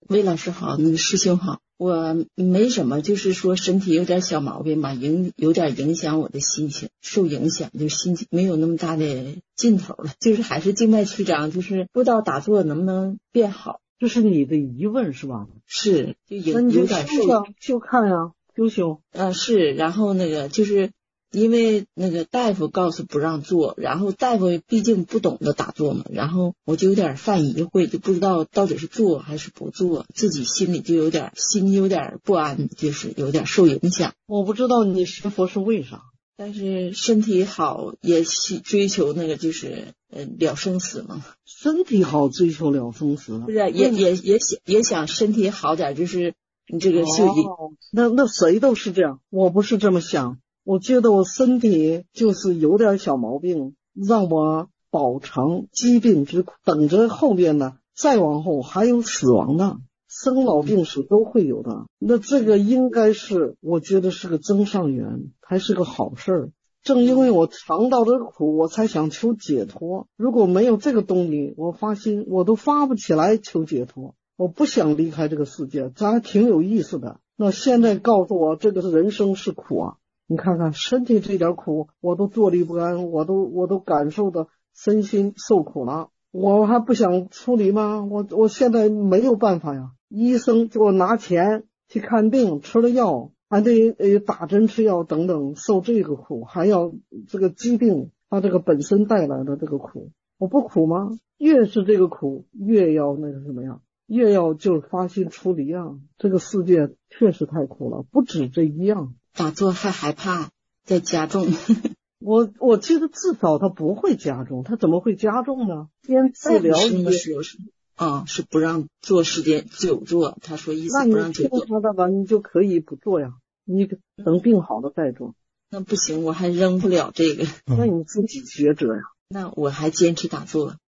魏老师好，师兄好，我没什么，就是说身体有点小毛病吧，有点影响我的心情，受影响，就心情没有那么大的劲头了，就是还是静脉曲张，就是不知道打坐能不能变好。 这是你的疑问是吧？ 是，就那你就有点受。 就看呀，修。 是，然后就是因为大夫告诉不让做，然后大夫毕竟不懂得打坐嘛，然后我就有点犯疑惑，就不知道到底是做还是不做，自己心里就心有点不安，就是有点受影响。 我不知道你学佛是为啥， 但是身体好也追求就是了生死嘛。 身体好追求了生死， 不是也想身体好点，就是你这个修行。 那谁都是这样，我不是这么想。我觉得我身体就是有点小毛病，让我饱尝疾病之苦，等着后边呢，再往后还有死亡呢，生老病死都会有的。那这个应该是，我觉得是个增上缘，还是个好事儿。正因为我尝到这个苦，我才想求解脱。如果没有这个动力，我发心我都发不起来求解脱。我不想离开这个世界，这还挺有意思的。那现在告诉我，这个人生是苦啊！你看看身体这点苦，我都坐立不安，我都感受的身心受苦了。我还不想处理吗？我现在没有办法呀。医生给我拿钱去看病，吃了药。还得打针吃药等等，受这个苦，还要这个疾病它这个本身带来的这个苦，我不苦吗？越是这个苦，越要什么呀？越要就发心出离啊！这个世界确实太苦了，不止这一样。 打坐还害怕再加重。 我记得至少它不会加重，它怎么会加重呢？边治疗是不让做时间久坐，他说意思不让久坐。 那你听他的吧，你就可以不做呀，你等病好了再做。 那不行，我还扔不了这个。 那你自己抉择呀。 那我还坚持打坐。